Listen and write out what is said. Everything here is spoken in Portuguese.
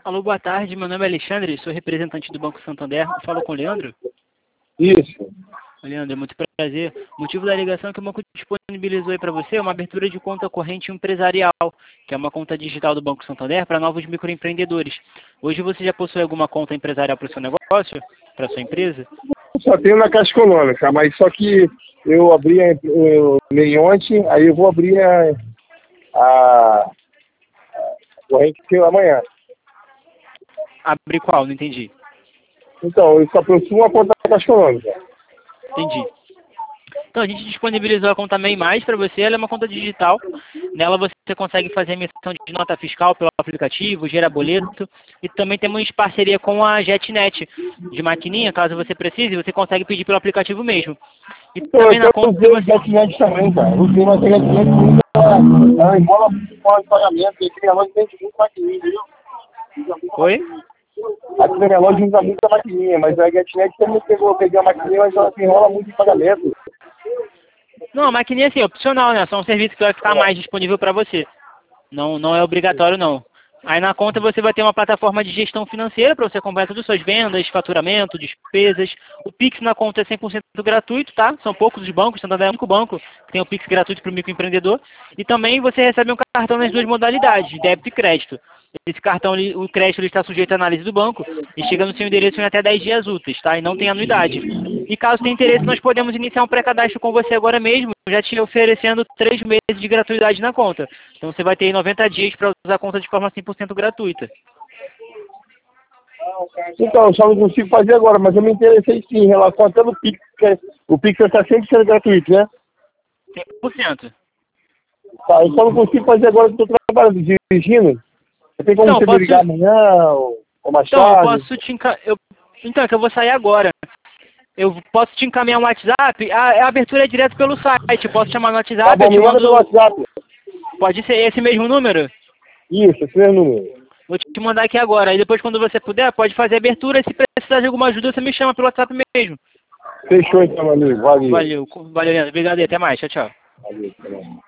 Alô, boa tarde. Meu nome é Alexandre, sou representante do Banco Santander. Falo com o Leandro? Isso. Leandro, muito prazer. O motivo da ligação é que o banco disponibilizou aí para você uma abertura de conta corrente empresarial, que é uma conta digital do Banco Santander para novos microempreendedores. Hoje você já possui alguma conta empresarial para o seu negócio, para a sua empresa? Só tenho na Caixa Econômica, mas só que eu abri meio ontem, aí eu vou abrir a corrente amanhã. Abrir qual? Não entendi. Então, eu só possuo uma conta na Caixa Econômica. Entendi. Então, a gente disponibilizou a conta MEI Mais para você. Ela é uma conta digital. Nela você consegue fazer emissão de nota fiscal pelo aplicativo, gerar boleto. E também temos parceria com a JetNet de maquininha. Caso você precise, você consegue pedir pelo aplicativo mesmo. E também na conta Eu usei a JetNet também, cara. Eu usei, mas a JetNet ela enrola muito com o pagamento. E aquele relógio tem muito maquininha, viu? Oi? Aquele relógio usa muita maquininha, mas a JetNet também peguei a maquininha, mas ela enrola muito o pagamento. Não, a maquininha assim, é opcional, né? Só um serviço que vai ficar mais disponível para você. Não é obrigatório, não. Aí na conta você vai ter uma plataforma de gestão financeira para você acompanhar todas as suas vendas, faturamento, despesas. O Pix na conta é 100% gratuito, tá? São poucos os bancos, Santander é o único banco que tem o Pix gratuito para o microempreendedor. E também você recebe um cartão nas duas modalidades, de débito e crédito. Esse cartão, o crédito ele está sujeito à análise do banco e chega no seu endereço em até 10 dias úteis, tá? E não tem anuidade. E caso tenha interesse, nós podemos iniciar um pré-cadastro com você agora mesmo, já te oferecendo 3 meses de gratuidade na conta. Então você vai ter 90 dias para usar a conta de forma 100% gratuita. Então, eu só não consigo fazer agora, mas eu me interessei sim em relação até no Pix, o Pix está sempre sendo gratuito, né? 100%. Tá, eu só não consigo fazer agora que estou trabalhando, dirigindo. Tem como Então, você me ligar amanhã ou mais Então, eu tarde? posso te Então, é que eu vou sair agora. Eu posso te encaminhar um WhatsApp. A abertura é direto pelo site. Eu posso chamar no WhatsApp, Tá bom, eu te me manda mando. pelo WhatsApp. Pode ser esse mesmo número? Isso, esse mesmo número. Vou te mandar aqui agora. Aí depois, quando você puder, pode fazer a abertura. Se precisar de alguma ajuda, você me chama pelo WhatsApp mesmo. Fechou então, meu amigo. Valeu. Valeu, Leandro. Obrigado e até mais. Tchau, tchau. Valeu, tá bom.